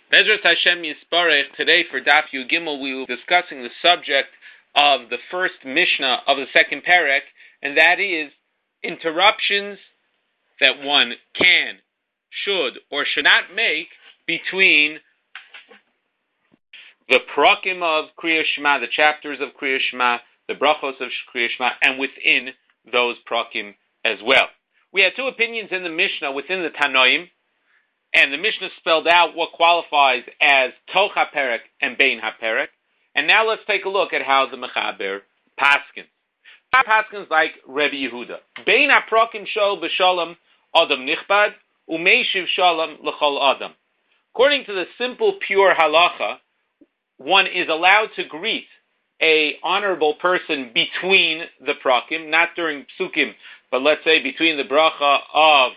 Bezrat Hashem Yisparech, today for Daf Yu Gimel we will be discussing the subject of the first Mishnah of the second Perek, and that is interruptions that one can, should, or should not make between the Prakim of Kriya Shema, the chapters of Kriya Shema, the Brachos of Kriya Shema, and within those Prakim as well. We had two opinions in the Mishnah within the Tanoim, and the Mishnah spelled out what qualifies as Toch HaPerek and Bein HaPerek. And now let's take a look at how the Mechaber paskins. Paskins like Rebbe Yehuda. Bein HaPrakim Shol B'Shalom Adam Nichbad, Umeishiv Shalom L'Chol Adam. According to the simple, pure halacha, one is allowed to greet a honorable person between the Prakim, not during Psukim, but let's say between the bracha of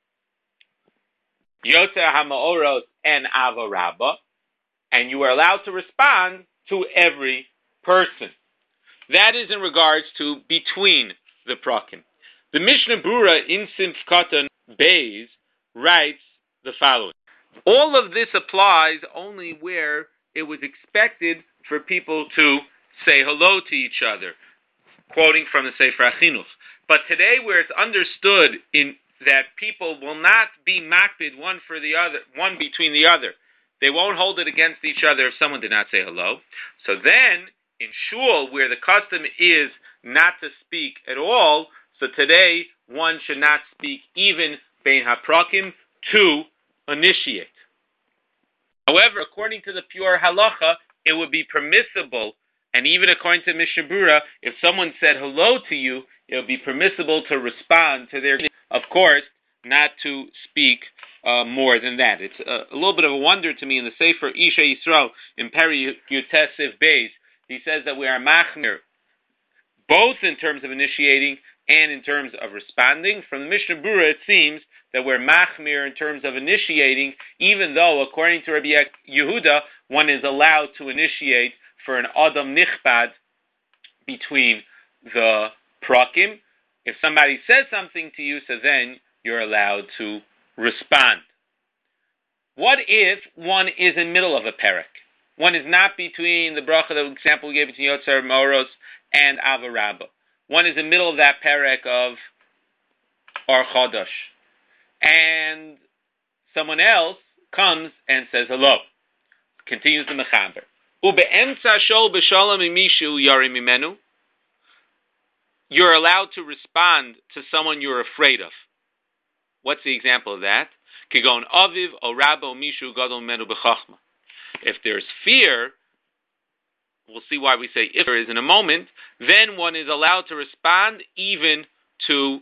Yotzer HaMa'oros and Ava Rabbah, and you are allowed to respond to every person. That is in regards to between the Prakim. The Mishnah Brura in Simf Katan Beis writes the following. All of this applies only where it was expected for people to say hello to each other, quoting from the Sefer HaChinuch. But today where it's understood in that people will not be makbid one for the other, one between the other. They won't hold it against each other if someone did not say hello. So then, in shul, where the custom is not to speak at all, so today one should not speak even bein haprakim to initiate. However, according to the pure halacha, it would be permissible, and even according to Mishnah Brura, if someone said hello to you, it would be permissible to respond to their, of course, not to speak more than that. It's a little bit of a wonder to me in the Sefer Isha Yisrael in Peri Yutesiv Beis. He says that we are machmir, both in terms of initiating and in terms of responding. From the Mishnah Brura, it seems that we're machmir in terms of initiating, even though, according to Rabbi Yehuda, one is allowed to initiate for an Adam Nichbad between the Prakim. If somebody says something to you, so then you're allowed to respond. What if one is in the middle of a perek? One is not between the bracha, the example we gave between Yotzer Moros and Ava Rabbah. One is in the middle of that perek of Or Chodosh. And someone else comes and says hello. Continues the Mechaber. Ube'emtza shol b'shalom imishu yarim imenu. You're allowed to respond to someone you're afraid of. What's the example of that? Kigon aviv o rabba o mishu gadol menu b'chachma. If there's fear, we'll see why we say if there is in a moment, then one is allowed to respond even to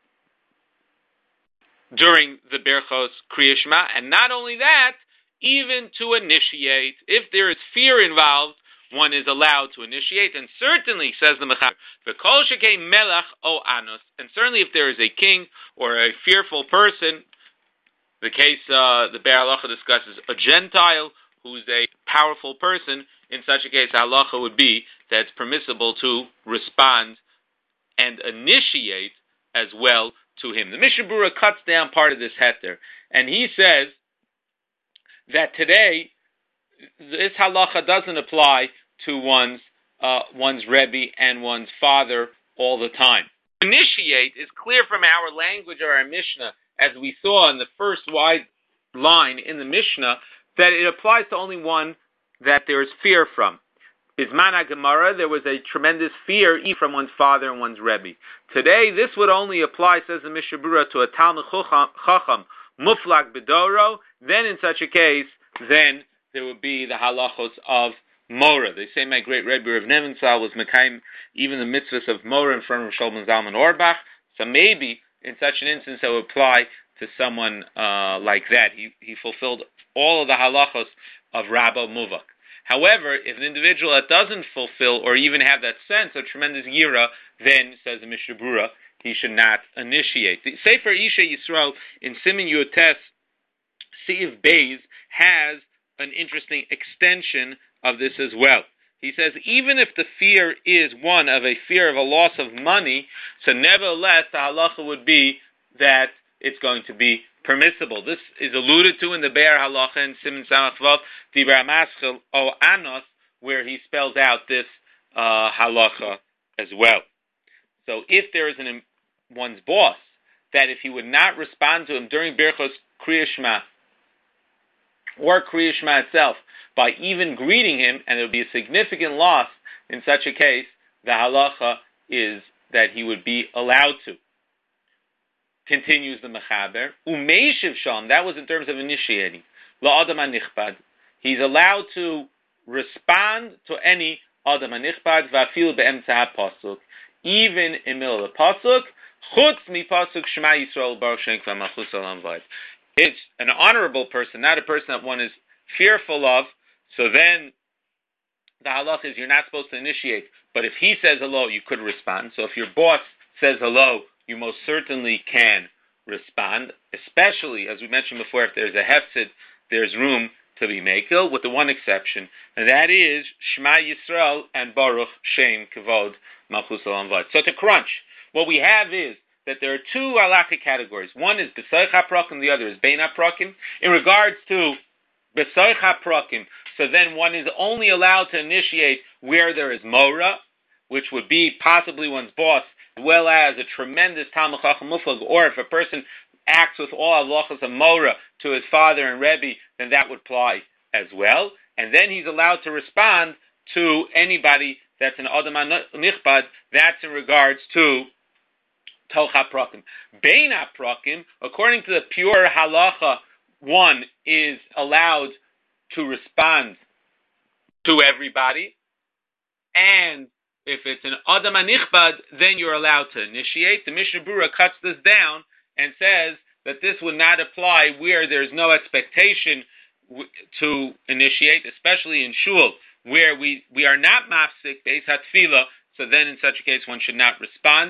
during the Berchos Kriya Shema, and not only that, even to initiate. If there is fear involved, one is allowed to initiate, and certainly, says the Mechaber, v'kol shekei melech o anus, and certainly if there is a king or a fearful person, the case the Be'er Halacha discusses a Gentile who's a powerful person, in such a case, halacha would be that it's permissible to respond and initiate as well to him. The Mishnah Brura cuts down part of this heter, and he says that today this halacha doesn't apply to one's Rebbe and one's father all the time. Initiate is clear from our language or our Mishnah, as we saw in the first wide line in the Mishnah, that it applies to only one that there is fear from. Bisman Gemara, there was a tremendous fear from one's father and one's Rebbe. Today, this would only apply, says the Mishnah Brura, to a Talmud Chacham Muflak B'Doro. Then, in such a case, then there would be the halachos of Mora. They say my great Rebbe Rav Nevensal was Mekayim even the mitzvahs of Mora in front of Shlomo Zalman Auerbach. So maybe in such an instance it would apply to someone like that. He fulfilled all of the halachos of Rabba Muvak. However, if an individual that doesn't fulfill or even have that sense of tremendous yira, then, says the Mishnah Brura, he should not initiate. The Sefer Isha Yisrael in Siman Yotes Siv Beis has an interesting extension of this as well. He says, even if the fear is one of a fear of a loss of money, so nevertheless the halacha would be that it's going to be permissible. This is alluded to in the Be'er Halacha and Siman Samach Vav Dibra Maschil O Anos, where he spells out this halacha as well. So if there is one's boss, that if he would not respond to him during Birchos Kriya Shema or Kriya Shema itself, by even greeting him, and it would be a significant loss in such a case, the halacha is that he would be allowed to. Continues the Mechaber. Umeishiv Shalom, that was in terms of initiating. La'adam hanichbad. He's allowed to respond to any Adam hanichbad, va'afil be'emtza ha'pasuk. Even in the middle of the pasuk, chutz mi pasuk Shema Yisrael Baruch Shem Kvar Malchus Olam Vayis. It's an honorable person, not a person that one is fearful of. So then the halach is you're not supposed to initiate. But if he says hello, you could respond. So if your boss says hello, you most certainly can respond, especially, as we mentioned before, if there's a hefsid, there's room to be mekel, with the one exception, and that is Shema Yisrael and Baruch Shem Kavod Malchus Olam Vayis. So to crunch, what we have is that there are two halachic categories. One is B'soich HaPrakim, the other is Bein HaPrakim. In regards to B'soich HaPrakim, so then one is only allowed to initiate where there is Mora, which would be possibly one's boss, as well as a tremendous Talmud Chacham Muflag, or if a person acts with all halachas of Mora to his father and Rebbe, then that would apply as well. And then he's allowed to respond to anybody that's an Adam Nichbad. That's in regards to Toch HaPrakim. Bein HaPrakim, according to the pure halacha, one is allowed to respond to everybody. And if it's an Adam HaNichbad, then you're allowed to initiate. The Mishnah Berurah cuts this down and says that this would not apply where there's no expectation to initiate, especially in shul, where we are not mafsik, beis hatfila, so then in such a case one should not respond,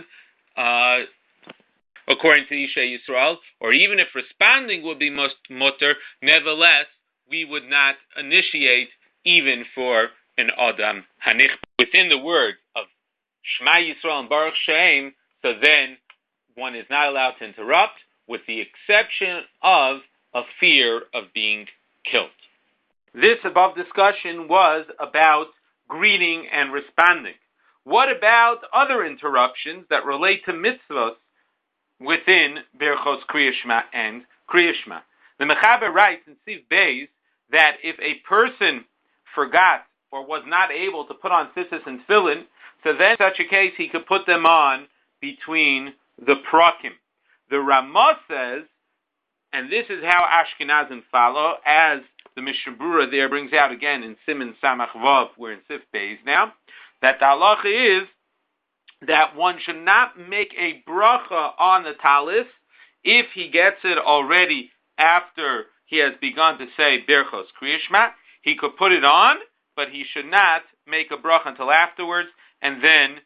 according to Isha Yisrael, or even if responding would be most mutter, nevertheless, we would not initiate even for an Adam Hanich. Within the word of Shema Yisrael and Baruch Shem, so then one is not allowed to interrupt, with the exception of a fear of being killed. This above discussion was about greeting and responding. What about other interruptions that relate to mitzvahs within Berchos Kriya Shema and Kriya Shema? The Mechaber writes in Siv Beis that if a person forgot or was not able to put on tzitzis and tefillin, so then in such a case he could put them on between the prakim. The Ramah says, and this is how Ashkenazim follow, as the Mishnah Berurah there brings out again in Siman Samach Vav, we're in Sif Beis now, that the halacha is that one should not make a bracha on the talis if he gets it already after he has begun to say Berchos Kriya Shema. He could put it on, but he should not make a bracha until afterwards, and then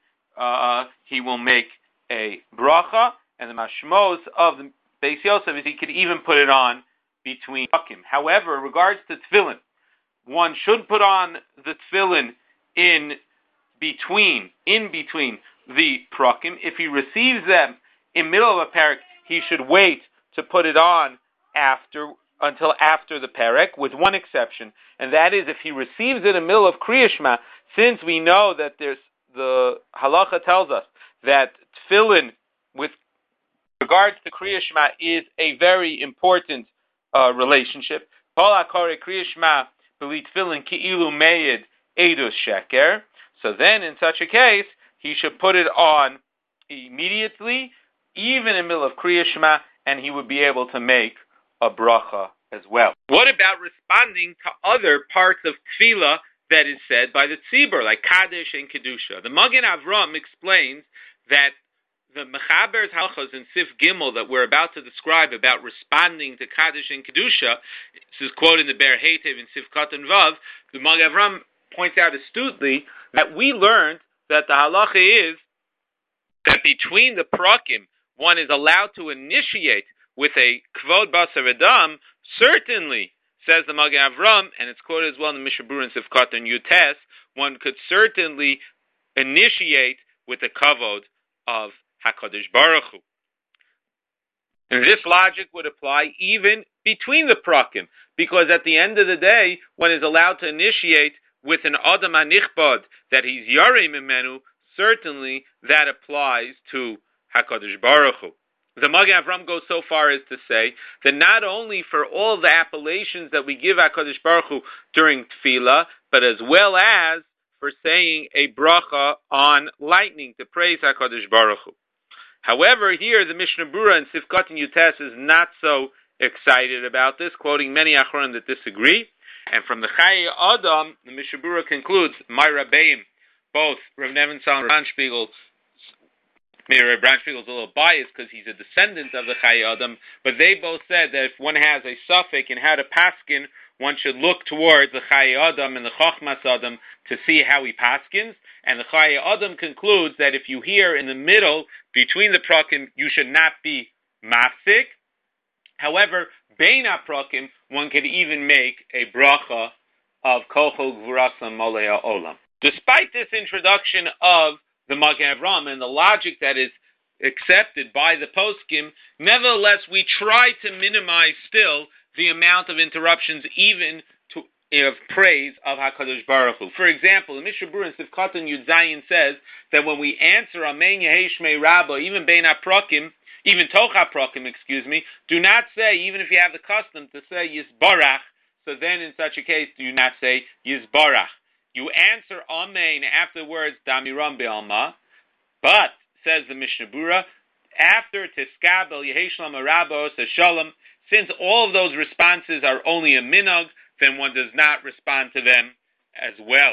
he will make a bracha. And the mashmos of the Beis Yosef is he could even put it on between prakim. However, in regards to tefillin, one should put on the tefillin in between the prakim. If he receives them in middle of a parak, he should wait to put it on until after the parak, with one exception, and that is if he receives it in the middle of Kriya Shema, since we know that the halacha tells us that tefillin with regards to Kriya Shema is a very important relationship. Kol hakore Kriya Shema b'li tefillin ki'ilu meyed edus sheker. So then, in such a case, he should put it on immediately, even in the middle of Kriya Shema, and he would be able to make a bracha as well. What about responding to other parts of tefillah that is said by the tzibur, like Kaddish and Kedusha? The Magen Avram explains that the Mechaber's halachos in Sif Gimel that we're about to describe about responding to Kaddish and Kedusha, this is quoted in the Ber Heitev in Sif Katan Vav, the Magen Avram points out astutely that we learned that the halacha is that between the prakim, one is allowed to initiate with a kvod basar adam. Certainly, says the Magen Avram, and it's quoted as well in the Mishnah Berurah in Sif Katan Yutes, one could certainly initiate with the kavod of HaKadosh Baruch Hu. And this logic would apply even between the prakim, because at the end of the day, one is allowed to initiate with an Adam HaNichbad that he's Yarei Mimenu. Certainly that applies to HaKadosh Baruch Hu. The Magen Avram goes so far as to say that not only for all the appellations that we give HaKadosh Baruch Hu during Tefillah, but as well as for saying a bracha on lightning to praise HaKadosh Baruch Hu. However, here the Mishnah Berurah in Sifkat and Yutes is not so excited about this, quoting many Achronim that disagree. And from the Chayei Adam, the Mishnah Berurah concludes, my Rabbeim, both Rav Nebenzahl and Rav Branspiegel, maybe Rav Branspiegel is a little biased because he's a descendant of the Chayei Adam, but they both said that if one has a suffix in how to paskin, one should look towards the Chayei Adam and the Chochmas Adam to see how he paskins. And the Chayei Adam concludes that if you hear in the middle, between the prakim, you should not be mafsik. However, bein ha-prakim, one could even make a bracha of Kochel Gvurasam Molei Olam. Despite this introduction of the Magen Avram and the logic that is accepted by the poskim, nevertheless, we try to minimize still the amount of interruptions, even of praise of HaKadosh Baruch Hu. For example, the Mishnah Berurah in Sifkat and Yud Zayin says that when we answer Amen Yehei Shmei Rabba, even Bein HaPrakim, even Toch HaPrakim, do not say, even if you have the custom to say Yisbarach, so then in such a case, do not say Yisbarach. You answer Amen afterwards Damiram Be'alma, but, says the Mishnah Berurah, after Tiskabel Yehei Shlam Rabba Shalom, since all of those responses are only a minhag, then one does not respond to them as well.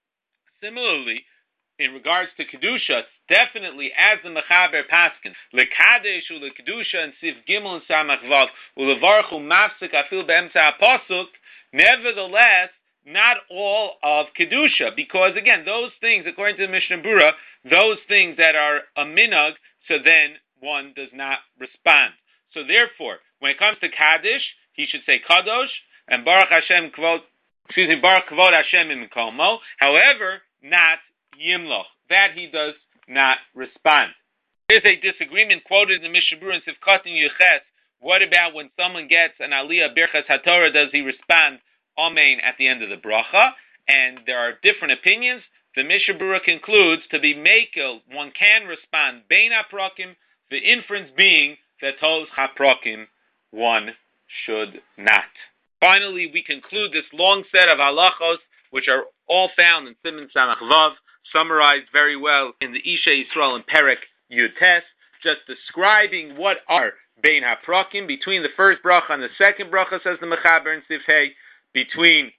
Similarly, in regards to Kedusha, definitely as the Mechaber Paskin, Lekadesh u Lekedusha and Sif Gimel and Samach Vav, Ulevarchu Mafsik Afil Be'emtza Apasuk, nevertheless, not all of Kedusha, because again, those things, according to the Mishnah Berurah, those things that are a minhag, so then one does not respond. So therefore, when it comes to Kaddish, he should say Kadosh, and Baruch Hashem Kvod, Baruch Kvod Hashem in Komo. However, not Yimloch. That he does not respond. There is a disagreement quoted in the Mishnah Berurah in Sifkat and Yuches. What about when someone gets an Aliyah Birchas HaTorah? Does he respond Amen at the end of the bracha? And there are different opinions. The Mishnah Berurah concludes to be Mekel, one can respond Bein HaPrakim, the inference being that Tos HaPrakim, one should not. Finally, we conclude this long set of halachos, which are all found in Siman Samach Vav, summarized very well in the Isha Yisrael and Perek Yutes, just describing what are Bein HaPrakim, between the first bracha and the second bracha, says the Mechaber in Sif Hey, between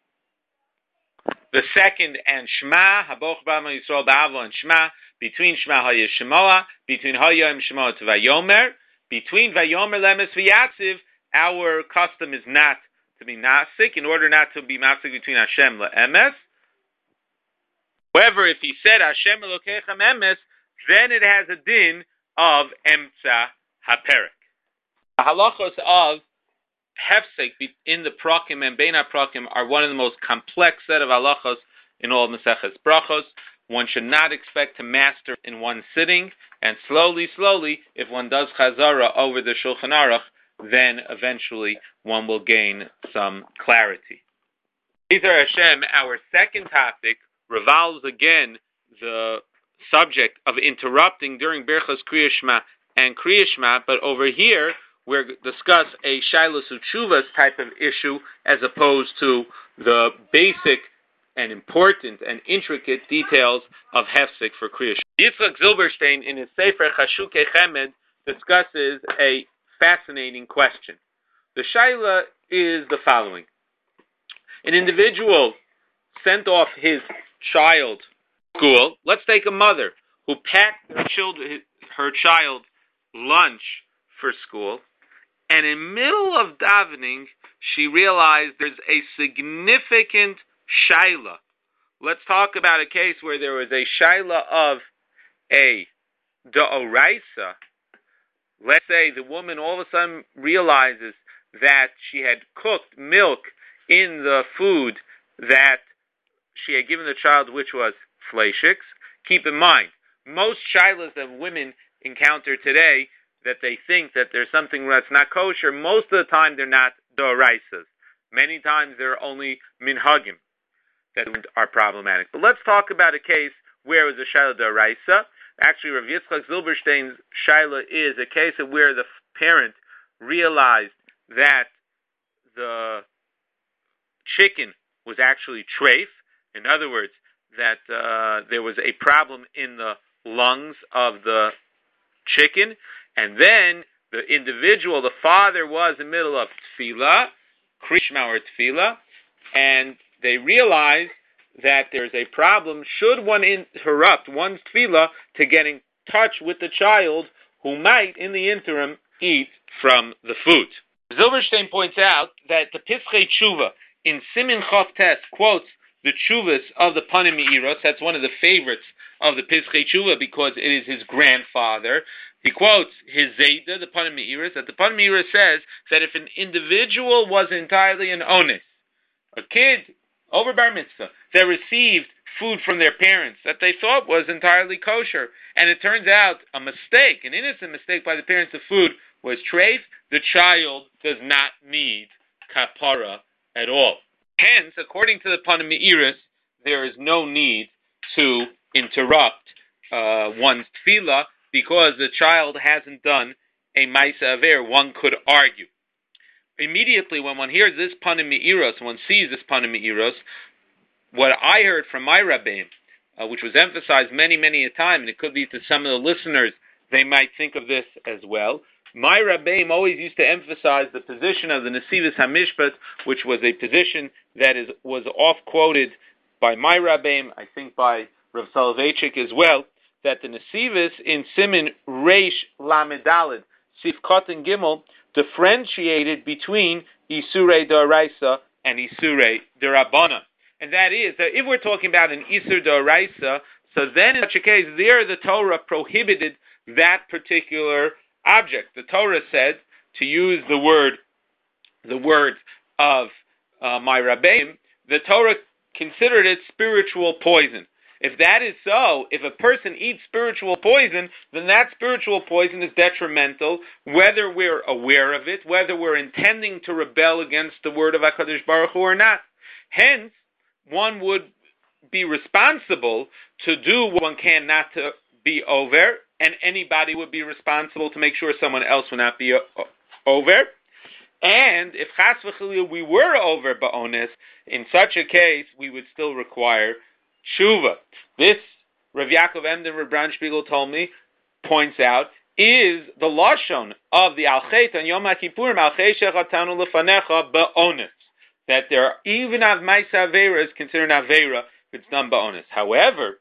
the second and Shema, Haboch B'Ama Yisrael Ba'avo and Shema, between Shema Haya Shemoah, between Haya and Shemoah to Vayomer, between Vayomer Lemes V'Yatziv, our custom is not to be nafsik, in order not to be nafsik between Hashem le'emes. However, if he said Hashem Elokechem emes, then it has a din of emtza haperek. The halachos of hefsek in the prakim and bein prakim are one of the most complex set of halachos in all Maseches Brachos. One should not expect to master in one sitting, and slowly, if one does chazara over the Shulchan Aruch, then eventually one will gain some clarity. Yizar Hashem, our second topic revolves again the subject of interrupting during Birchas Kriya Shema and Kriya Shema, but over here we'll discuss a Shailas Utshuvas type of issue as opposed to the basic and important and intricate details of Hefsek for Kriya Shema. Yitzchak Zilberstein in his Sefer Chashukei Chemed discusses a fascinating question. The shaila is the following. An individual sent off his child to school. Let's take a mother who packed her child lunch for school, and in the middle of davening, she realized there's a significant shaila. Let's talk about a case where there was a shaila of a da'oraisa. Let's say the woman all of a sudden realizes that she had cooked milk in the food that she had given the child, which was fleishiks. Keep in mind, most shilas that women encounter today that they think that there's something that's not kosher, most of the time they're not doraisas. Many times they're only minhagim that are problematic. But let's talk about a case where it was a shaila doraisa. Actually, Rav Yitzchak Zilberstein's shaila is a case of where the parent realized that the chicken was actually treif. In other words, that there was a problem in the lungs of the chicken, and then the individual, the father, was in the middle of tefillah, krishma or tefillah, and they realized that there's a problem. Should one interrupt one's tefillah to get in touch with the child who might, in the interim, eat from the food? Zilberstein points out that the Pischei Tshuva in Simin Chof Tes quotes the Tshuvas of the Panim Me'iros. That's one of the favorites of the Pischei Tshuva because it is his grandfather. He quotes his Zayda, the Panim Me'iros, that the Panim Me'iros says that if an individual was entirely an onis, a kid over bar mitzvah, that received food from their parents that they thought was entirely kosher, and it turns out a mistake, an innocent mistake by the parents of food was treif, the child does not need kapara at all. Hence, according to the Panim Me'iros, there is no need to interrupt one's tefillah because the child hasn't done a ma'isa aver. One could argue. Immediately, when one hears this Panim Me'iros, one sees this Panim Me'iros, what I heard from my Rabbeim, which was emphasized many, many a time, and it could be to some of the listeners, they might think of this as well. My Rabbeim always used to emphasize the position of the Nesivos HaMishpat, which was a position that was oft-quoted by my Rabbeim, I think by Rav Soloveitchik as well, that the Nesivos in Simin Reish Lamed Daled, Sif Kotin Gimel, differentiated between Isurei D'Oraisa and Isurei D'Rabbanan. And that is, that if we're talking about an Isur D'Oraisa, so then in such a case, there the Torah prohibited that particular object. The Torah said, to use the words of my Rabbeim, the Torah considered it spiritual poison. If that is so, if a person eats spiritual poison, then that spiritual poison is detrimental, whether we're aware of it, whether we're intending to rebel against the word of HaKadosh Baruch Hu or not. Hence, one would be responsible to do what one can not to be over, and anybody would be responsible to make sure someone else would not be over. And if chas v'chilil we were over ba'ones, in such a case, we would still require tshuva. This, Rav Yaakov Emden, Rav Braunspiegel told me, points out, is the lashon of the Al-Chet on Yom HaKippurim, Al-Chet shechatanu lefanecha ba'ones. That there are, even av ma'isa avera is considered an avera if it's done ba'ones. However,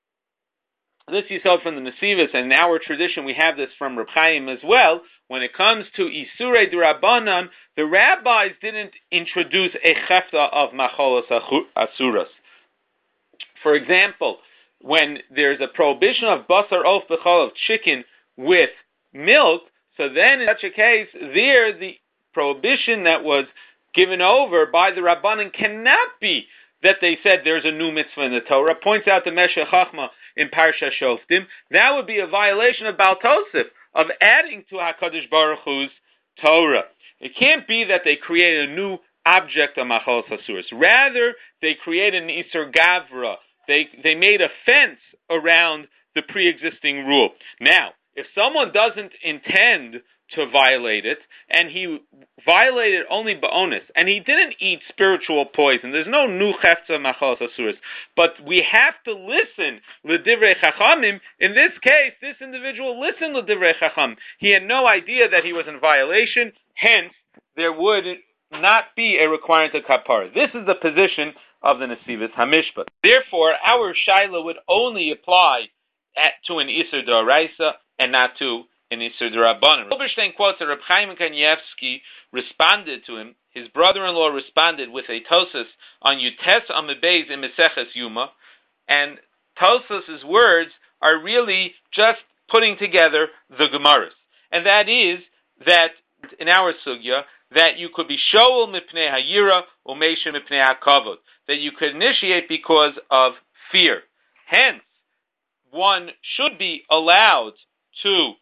this you saw from the Nesivos, and in our tradition we have this from Reb Chaim as well. When it comes to Isurei D'Rabbanan, the rabbis didn't introduce a chefta of macholos asuras. For example, when there's a prohibition of basar of bechol, of chicken with milk, so then in such a case, there the prohibition that was given over by the Rabbanan cannot be that they said there's a new mitzvah in the Torah. Points out the Meshech Chachma in Parsha Shoftim. That would be a violation of Baal Tosef, of adding to HaKadosh Baruch Hu's Torah. It can't be that they created a new object of Machalos Asuras. Rather, they created an Isur Gavra. They made a fence around the pre-existing rule. Now, if someone doesn't intend to violate it, and he violated only ba'onis, and he didn't eat spiritual poison, there's no new chefza machalos asuras, but we have to listen l'divrei chachamim. In this case, this individual listened l'divrei chacham. He had no idea that he was in violation, hence, there would not be a requirement of kapara. This is the position of the Nesivos HaMishpat. Therefore, our shaila would only apply to an Isur D'Oraisa and not to an Isur D'Rabbanan. Zilberstein quotes that Reb Chaim Kanievsky responded to him. His brother-in-law responded with a Tosas on Yutes Amebez in Meseches Yuma, and Tosas's words are really just putting together the Gemaras, and that is that in our sugya that you could be shoel mipnei hayira or meisha mipnei hakavod, that you could initiate because of fear. Hence, one should be allowed to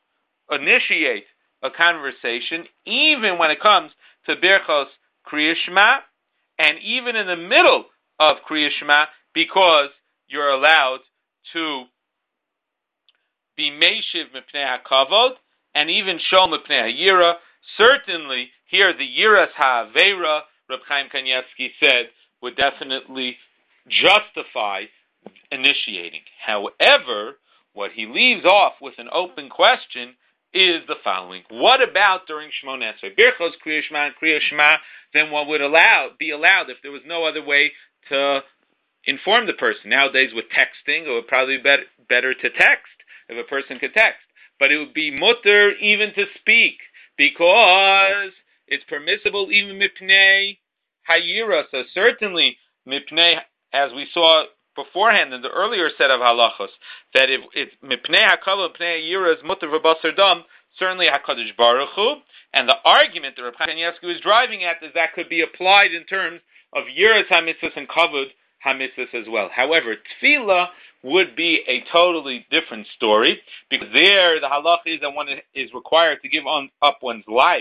initiate a conversation, even when it comes to Birchos Kriya Shema, and even in the middle of Kriya Shema, because you're allowed to be Meishiv Mipnei HaKavod, and even Shol Mipnei HaYira. Certainly, here the Yiras HaAveira, Reb Chaim Kanievsky said, would definitely justify initiating. However, what he leaves off with an open question is the following. What about during Shmoneh Esrei? Birchos Kriya Shema and Kriya Shema, then what would be allowed if there was no other way to inform the person? Nowadays with texting, it would probably be better to text, if a person could text. But it would be mutter even to speak, because it's permissible even mipnei hayira. So certainly mipnei, as we saw beforehand in the earlier set of halachos, that if mipnei hakavod mipnei hayira is mutter v'basar dam, certainly HaKadosh Baruch Hu, and the argument that Reb Chaim Kanievsky is driving at is that could be applied in terms of yiras hamitzvahs and kavod hamitzvahs as well. However, tefillah would be a totally different story, because there the halacha is that one is required to give up one's life.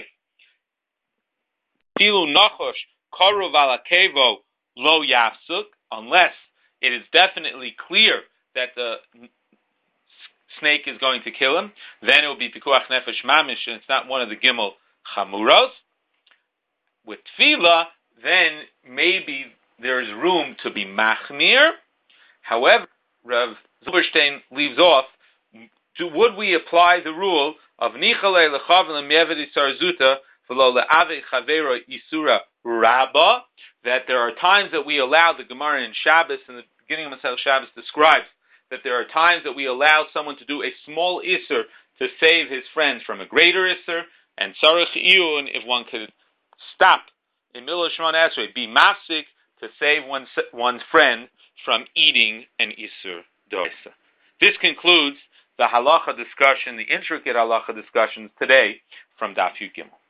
Filu nachosh karuv ala kevo lo yafsuk, unless it is definitely clear that the snake is going to kill him, then it will be pikuach nefesh mamish, and it's not one of the gimel chamuros. With tefillah, then maybe there's room to be machmir. However, Rav Zilberstein leaves off, would we apply the rule of Nichalei Lechavim Mevedi Sarzuta V'lo Le'ave Chavera Isura Rabba, that there are times that we allow, the Gemara in Shabbos, in the beginning of Masechah Shabbos, describes that there are times that we allow someone to do a small Isur to save his friends from a greater Isur, and Tzarech Iyun, if one could stop in middle of Shmoneh Esrei, be mafsik to save one's friend from eating an Isur Dosa. This concludes the halacha discussion, the intricate halacha discussions today from Daf Yud Gimel.